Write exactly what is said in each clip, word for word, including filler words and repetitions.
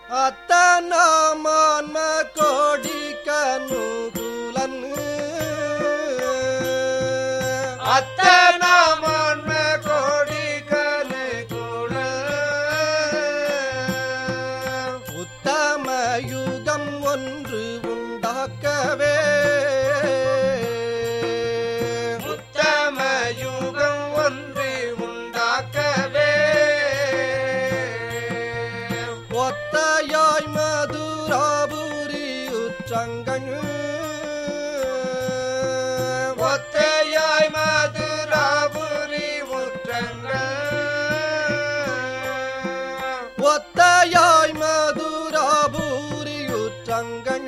அத்தனாம கோடி கனுகுலன் அத்தனாம கோடி கனுகுல உத்தம யுகம் ஒன்று உண்டாக்கவே உத்தம யுகம் ஒன்று உண்டாக்கவே ஒத்தையாய் மதுராபுரி உற்றங்கள் ஒத்தையாய் மதுராபுரி உற்றங்கள் ஒத்தையாய் மதுராபுரி உற்றங்கள்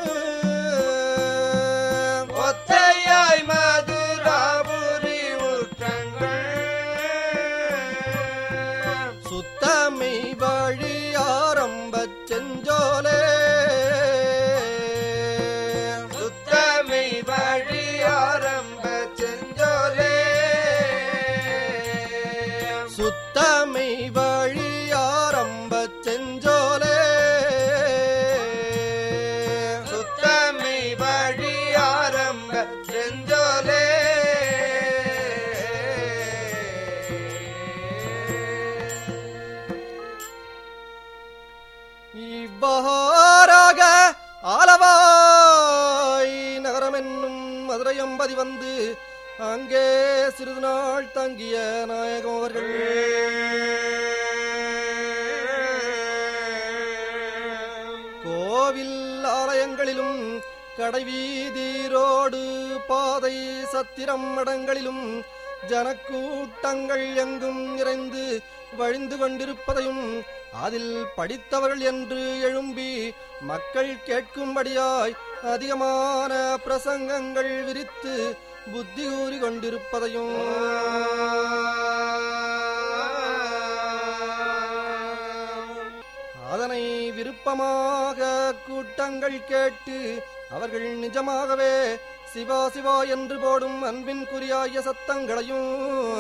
ஒத்தையாய் மதுராபுரி உற்றங்கள் சுத்தமை வழி ஆரம்பச் செஞ்சோலே சுத்தமை வழி ஆரம்ப செஞ்சோலே சுத்தமை வழி ஆரம்பச் செஞ்சோலே சுத்தமை வழி ஆரம்ப செஞ்சோலே இவ்வாறாக ஆலவாய் நகரமென்னும் மதுரையம்பதி வந்து அங்கே சிறிது நாள் தங்கிய நாயகம் அவர்கள் கோவில் ஆலயங்களிலும் கடைவீதி ரோடு பாதை சத்திரம் மடங்களிலும் ஜனக்கூட்டங்கள் எங்கும் நிறைந்து வழிந்து கொண்டிருப்பதையும் அதில் படித்தவர்கள் என்று எழும்பி மக்கள் கேட்கும்படியாய் அதிகமான பிரசங்கங்கள் விரித்து புத்தி கூறி கொண்டிருப்பதையும் அதனை விருப்பமாக கூட்டங்கள் கேட்டு அவர்கள் நிஜமாகவே சிவா சிவா என்று போடும் அன்பின் குறியாய சத்தங்களையும்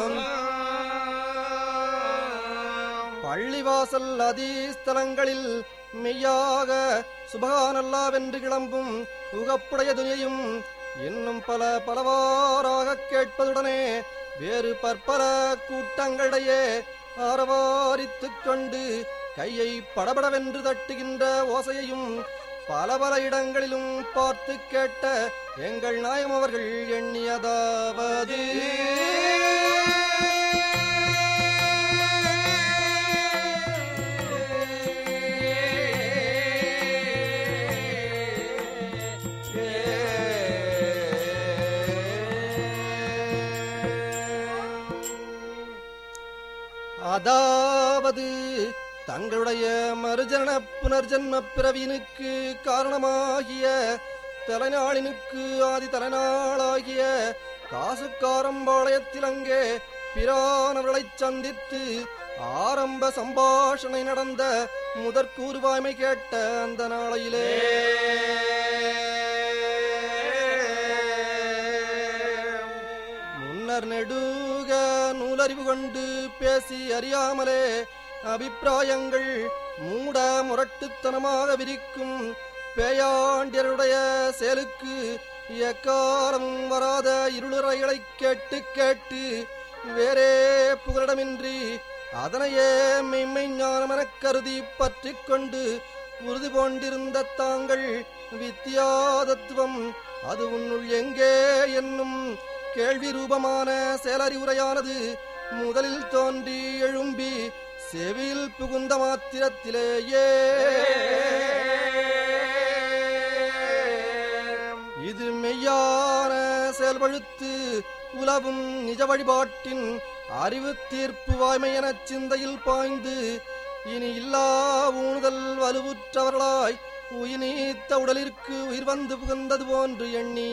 பள்ளிவாசல் அதிஸ்தலங்களில் மெய்யாக சுபகானல்லாவென்று கிளம்பும் உகப்புடைய துணியையும் இன்னும் பல பலவாறாக கேட்பதுடனே வேறு பற்பல கூட்டங்களிடையே ஆரவாரித்துக் கொண்டு கையை படபடவென்று தட்டுகின்ற ஓசையையும் பல பல இடங்களிலும் பார்த்து கேட்ட எங்கள் நாயம் அவர்கள் எண்ணியதாவது அதாவது தங்களுடைய மறுஜன புனர்ஜன்ம பிறவினுக்கு காரணமாகிய தலைநாளினுக்கு ஆதி தலைநாளாகிய காசுக்காரம்பாளையத்தில் அங்கே பிரானவர்களைச் சந்தித்து ஆரம்ப சம்பாஷணை நடந்த முதற்கூறுவாய்மை கேட்ட அந்த நாளையிலே முன்னர் நெடுக நூலறிவு கொண்டு பேசி அறியாமலே அபிப்பிராயங்கள் மூட முரட்டுத்தனமாக விரிக்கும் பேயாண்டியருடைய செயலுக்கு எக்காலம் வராத இருளுரைகளை கேட்டு கேட்டு வேறே புகலிடமின்றி அதனையே மெய்மை ஞானமெனக் கருதி பற்றி கொண்டு உறுதி கொண்டிருந்த தாங்கள் வித்தியாதத்துவம் அது உன்னுள் எங்கே என்னும் கேள்வி ரூபமான செயலறிவுரையானது முதலில் தோன்றி எழும்பி செவியில் புகுந்த மாத்திரத்திலேயே இது மெய்யான செயல்பழுத்து உலவும் நிஜ வழிபாட்டின் அறிவு தீர்ப்பு வாய்மை எனச் சிந்தையில் பாய்ந்து இனி இல்லா ஊணுதல் வலுவுற்றவர்களாய் உயிர் நீத்த உடலிற்கு உயிர் வந்து புகுந்தது போன்று எண்ணி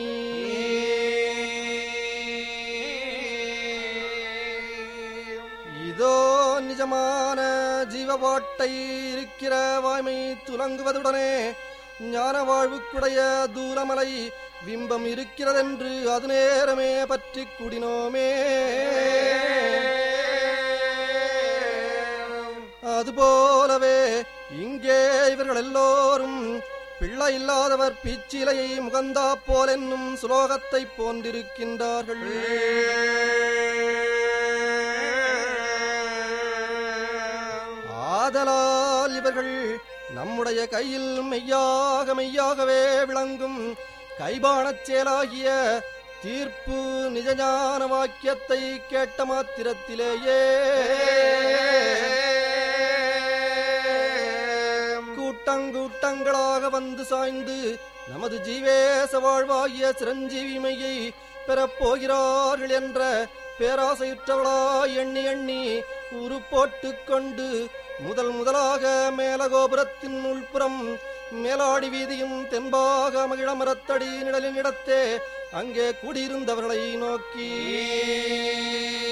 இதோ நிஜமான ஜீவபாட்டை இருக்கிற வாய்மை துலங்குவதுடனே ஞான வாழ்வுக்குடைய தூரமலை பிம்பம் இருக்கிறதென்று அது நேரமே பற்றி கூடினோமே. அதுபோலவே இங்கே இவர்கள் எல்லோரும் பிள்ளை இல்லாதவர் பிச்சிலையை முகந்தா போல் என்னும் சுலோகத்தை போன்றிருக்கின்றார்கள். ஆதலால் இவர்கள் நம்முடைய கையில் மெய்யாக மெய்யாகவே விளங்கும் கைபாணச் செயலாகிய தீர்ப்பு நிஜஞான வாக்கியத்தை கேட்ட மாத்திரத்திலேயே கூட்டங்கூட்டங்களாக வந்து சாய்ந்து நமது ஜீவேச வாழ்வாகிய சிரஞ்சீவிமையை பெறப்போகிறார்கள் என்ற பேராசையுற்றவளாய் எண்ணி எண்ணி உரு போட்டு கொண்டு முதல் முதலாக மேலகோபுரத்தின் உள்புறம் மேலாடி வீதியும் தென்பாக மகிழ மரத்தடி நிழலின் இடத்தே அங்கே கூடியிருந்தவர்களை நோக்கி